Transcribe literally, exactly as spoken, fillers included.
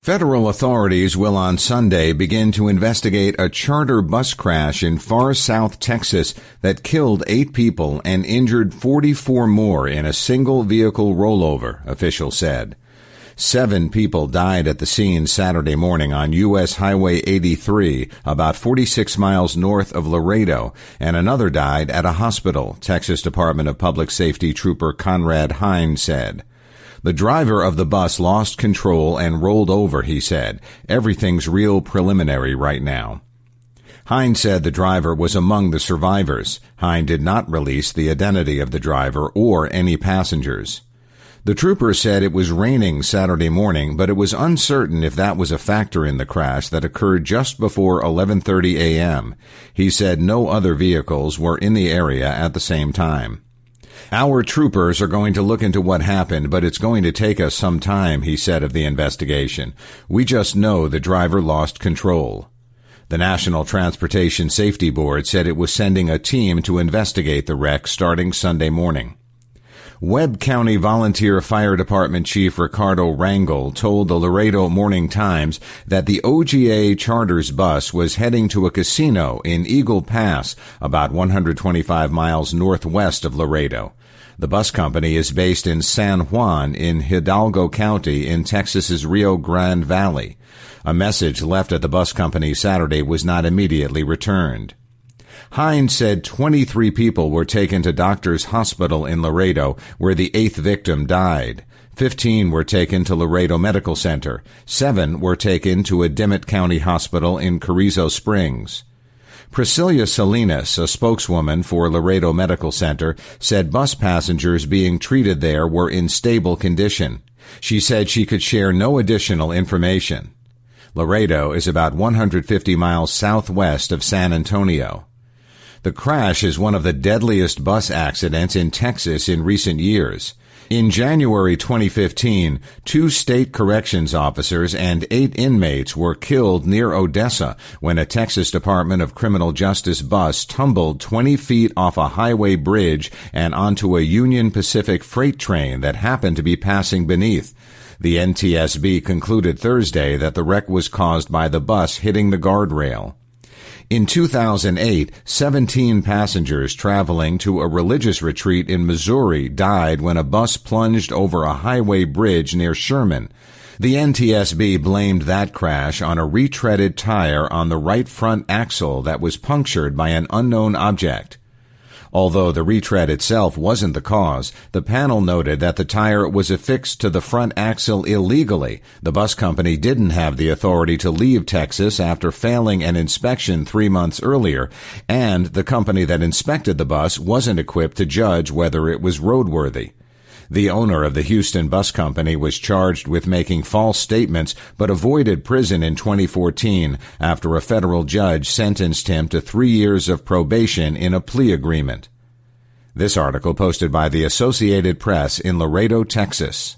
Federal authorities will on Sunday begin to investigate a charter bus crash in far south Texas that killed eight people and injured forty-four more in a single vehicle rollover, officials said. Seven people died at the scene Saturday morning on U S Highway eighty-three, about forty-six miles north of Laredo, and another died at a hospital, Texas Department of Public Safety Trooper Conrad Hines said. The driver of the bus lost control and rolled over, he said. Everything's real preliminary right now. Hines said the driver was among the survivors. Hines did not release the identity of the driver or any passengers. The trooper said it was raining Saturday morning, but it was uncertain if that was a factor in the crash that occurred just before eleven thirty a.m. He said no other vehicles were in the area at the same time. Our troopers are going to look into what happened, but it's going to take us some time, he said of the investigation. We just know the driver lost control. The National Transportation Safety Board said it was sending a team to investigate the wreck starting Sunday morning. Webb County Volunteer Fire Department Chief Ricardo Rangel told the Laredo Morning Times that the O G A Charters bus was heading to a casino in Eagle Pass, about one hundred twenty-five miles northwest of Laredo. The bus company is based in San Juan in Hidalgo County in Texas's Rio Grande Valley. A message left at the bus company Saturday was not immediately returned. Hines said twenty-three people were taken to Doctors Hospital in Laredo, where the eighth victim died. Fifteen were taken to Laredo Medical Center. Seven were taken to a Dimmitt County Hospital in Carrizo Springs. Priscilla Salinas, a spokeswoman for Laredo Medical Center, said bus passengers being treated there were in stable condition. She said she could share no additional information. Laredo is about one hundred fifty miles southwest of San Antonio. The crash is one of the deadliest bus accidents in Texas in recent years. In January twenty fifteen, two state corrections officers and eight inmates were killed near Odessa when a Texas Department of Criminal Justice bus tumbled twenty feet off a highway bridge and onto a Union Pacific freight train that happened to be passing beneath. The N T S B concluded Thursday that the wreck was caused by the bus hitting the guardrail. In two thousand eight, seventeen passengers traveling to a religious retreat in Missouri died when a bus plunged over a highway bridge near Sherman. The N T S B blamed that crash on a retreaded tire on the right front axle that was punctured by an unknown object. Although the retread itself wasn't the cause, the panel noted that the tire was affixed to the front axle illegally. The bus company didn't have the authority to leave Texas after failing an inspection three months earlier, and the company that inspected the bus wasn't equipped to judge whether it was roadworthy. The owner of the Houston Bus Company was charged with making false statements but avoided prison in twenty fourteen after a federal judge sentenced him to three years of probation in a plea agreement. This article posted by the Associated Press in Laredo, Texas.